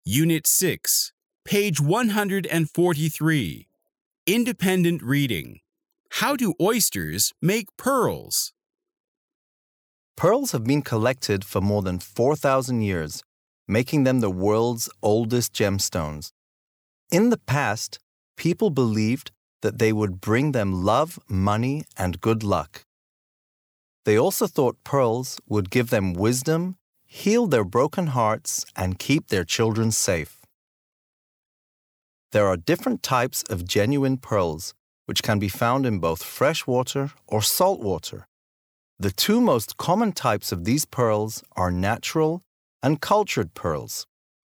Unit 6, page 143. Independent reading. How do oysters make pearls? Pearls have been collected for more than 4,000 years, making them the world's oldest gemstones. In the past, people believed that they would bring them love, money, and good luck. They also thought pearls would give them wisdom, heal their broken hearts, and keep their children safe. There are different types of genuine pearls, which can be found in both fresh water or salt water. The two most common types of these pearls are natural and cultured pearls.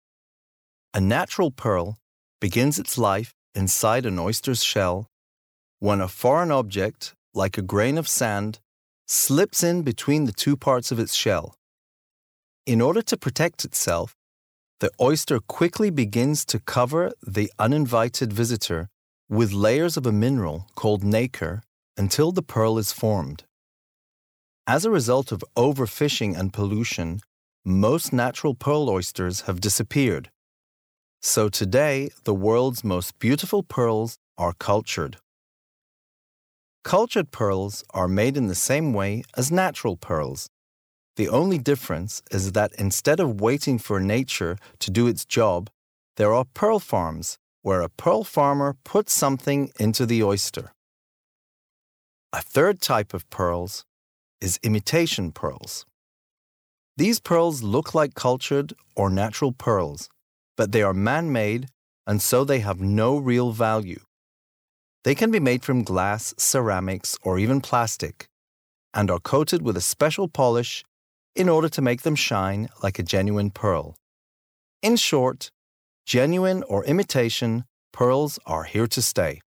A natural pearl begins its life inside an oyster's shell when a foreign object, like a grain of sand, slips in between the two parts of its shell. In order to protect itself, the oyster quickly begins to cover the uninvited visitor with layers of a mineral called nacre until the pearl is formed. As a result of overfishing and pollution, most natural pearl oysters have disappeared. So today, the world's most beautiful pearls are cultured. Cultured pearls are made in the same way as natural pearls. The only difference is that instead of waiting for nature to do its job, there are pearl farms where a pearl farmer puts something into the oyster. A third type of pearls is imitation pearls. These pearls look like cultured or natural pearls, but they are man-made and so they have no real value. They can be made from glass, ceramics, or even plastic, and are coated with a special polish in order to make them shine like a genuine pearl. In short, genuine or imitation pearls are here to stay.